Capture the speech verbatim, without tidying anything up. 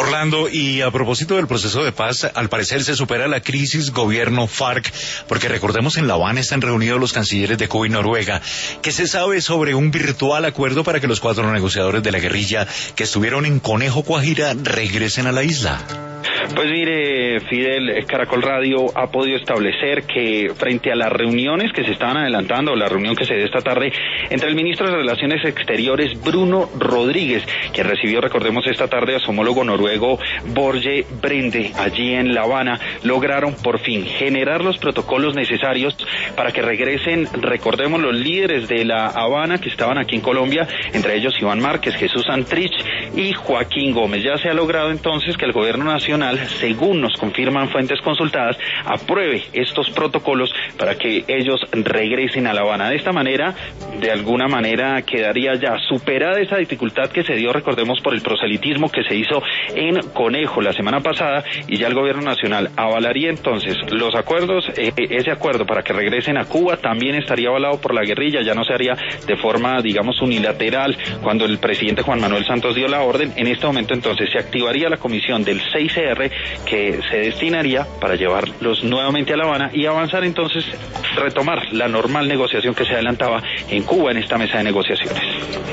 Orlando, y a propósito del proceso de paz, al parecer se supera la crisis gobierno-FARC, porque recordemos en La Habana están reunidos los cancilleres de Cuba y Noruega. ¿Qué se sabe sobre un virtual acuerdo para que los cuatro negociadores de la guerrilla que estuvieron en Conejo, Guajira, regresen a la isla? Pues mire, Fidel, Caracol Radio ha podido establecer que frente a las reuniones que se estaban adelantando, la reunión que se dio esta tarde entre el ministro de Relaciones Exteriores, Bruno Rodríguez, que recibió, recordemos, esta tarde a su homólogo noruego, Borge Brende, allí en La Habana, lograron por fin generar los protocolos necesarios para que regresen, recordemos, los líderes de La Habana que estaban aquí en Colombia, entre ellos Iván Márquez, Jesús Santrich y Joaquín Gómez. Ya se ha logrado entonces que el gobierno nacional, según nos confirman fuentes consultadas, apruebe estos protocolos para que ellos regresen a La Habana. De esta manera, de alguna manera, quedaría ya superada esa dificultad que se dio, recordemos, por el proselitismo que se hizo en Conejo la semana pasada, y ya el gobierno nacional avalaría entonces los acuerdos. Eh, ese acuerdo para que regresen a Cuba también estaría avalado por la guerrilla, ya no se haría de forma, digamos, unilateral cuando el presidente Juan Manuel Santos dio la orden. En este momento entonces se activaría la comisión del seis C R que se destinaría para llevarlos nuevamente a La Habana y avanzar entonces, retomar la normal negociación que se adelantaba en Cuba en esta mesa de negociaciones.